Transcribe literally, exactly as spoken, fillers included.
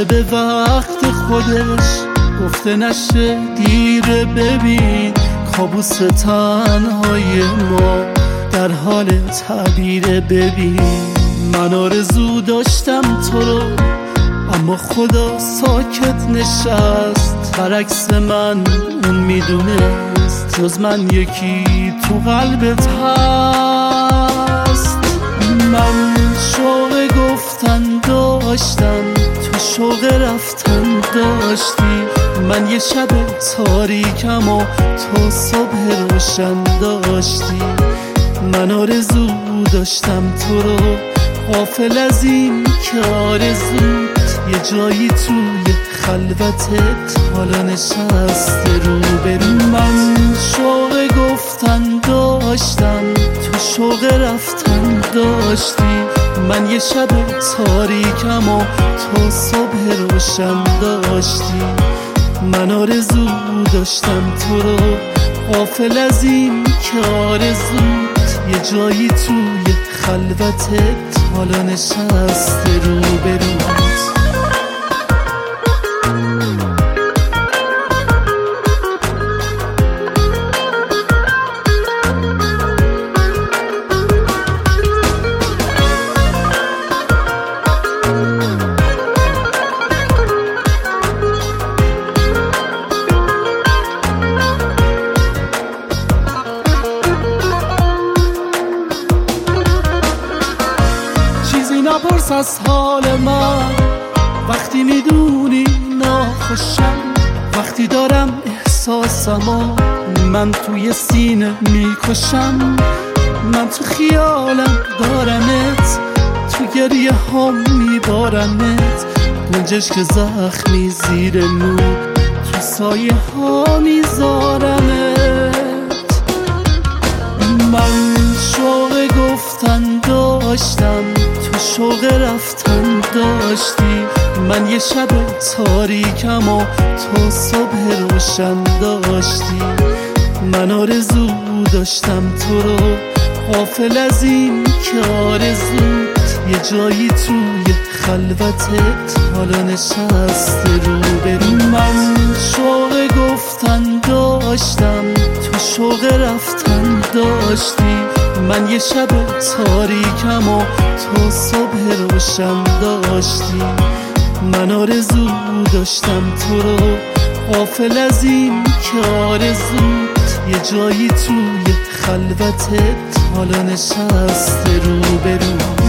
میشه به وقت خودش، گفته نشه دیره. ببین کابوس تنهای ما در حال تعبیره. ببین من آرزو داشتم تو رو، اما خدا ساکت نشست. برعکس من اون میدونست جز من یکی تو قلبت هست. من شوق گفتن داشتم، تو شوق رفتن داشتی. من یه شب تاریکم و تو صبح روشن داشتی. من آرزو داشتم تو رو، غافل از این که آرزوت یه جایی توی خلوتت حالا نشسته رو برو. من شوق گفتن داشتم، تو شوق رفتن داشتی. من یه شب تاریکم و تو صبح روشن داشتی. من آرزو داشتم تو رو، غافل از این که آرزوت یه جایی توی خلوتت حالا نشسته رو بروت. نپرس از حال من وقتی میدونی ناخوشم، وقتی دارم احساسمو من توی سینه میکشم. من تو خیالم دارمت، تو گریه هم میبارمت. گنجش که زخمی زیر مو تو سایه ها میذارمت. من شوق گفتن داشتم، تو شوق رفتن داشتی. من یه شب تاریکم و تو صبح روشن داشتی. من آرزو داشتم تو رو، غافل از این که آرزوت یه جایی توی خلوتت حالا نشسته رو برو. من شوق گفتن داشتم، تو شوق رفتن داشتی. من یه شب تاریکم و تو صبح روشن داشتی. من آرزو داشتم تو رو، غافل از این که آرزوت یه جایی توی خلوتت حالا نشسته رو برو.